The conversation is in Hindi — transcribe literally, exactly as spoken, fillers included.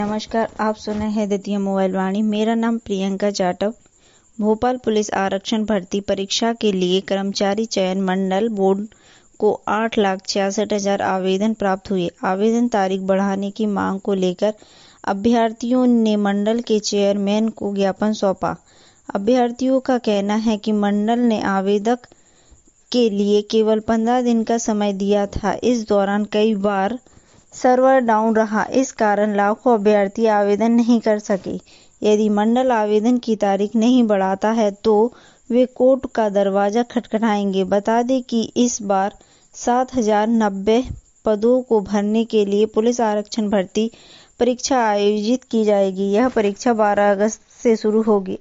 नमस्कार, आप सुने हैं द्वितीय मोबाइल वाणी। मेरा नाम प्रियंका जाटव। भोपाल पुलिस आरक्षण भर्ती परीक्षा के लिए कर्मचारी चयन मंडल बोर्ड को आठ लाख छियासठ हजार आवेदन प्राप्त हुए। आवेदन तारीख बढ़ाने की मांग को लेकर अभ्यर्थियों ने मंडल के चेयरमैन को ज्ञापन सौंपा। अभ्यर्थियों का कहना है कि मंडल ने आवेदक के लिए केवल पंद्रह दिन का समय दिया था। इस दौरान कई बार सर्वर डाउन रहा, इस कारण लाखों अभ्यर्थी आवेदन नहीं कर सके। यदि मंडल आवेदन की तारीख नहीं बढ़ाता है तो वे कोर्ट का दरवाजा खटखटाएंगे। बता दें कि इस बार सात हजार नब्बे पदों को भरने के लिए पुलिस आरक्षण भर्ती परीक्षा आयोजित की जाएगी। यह परीक्षा बारह अगस्त से शुरू होगी।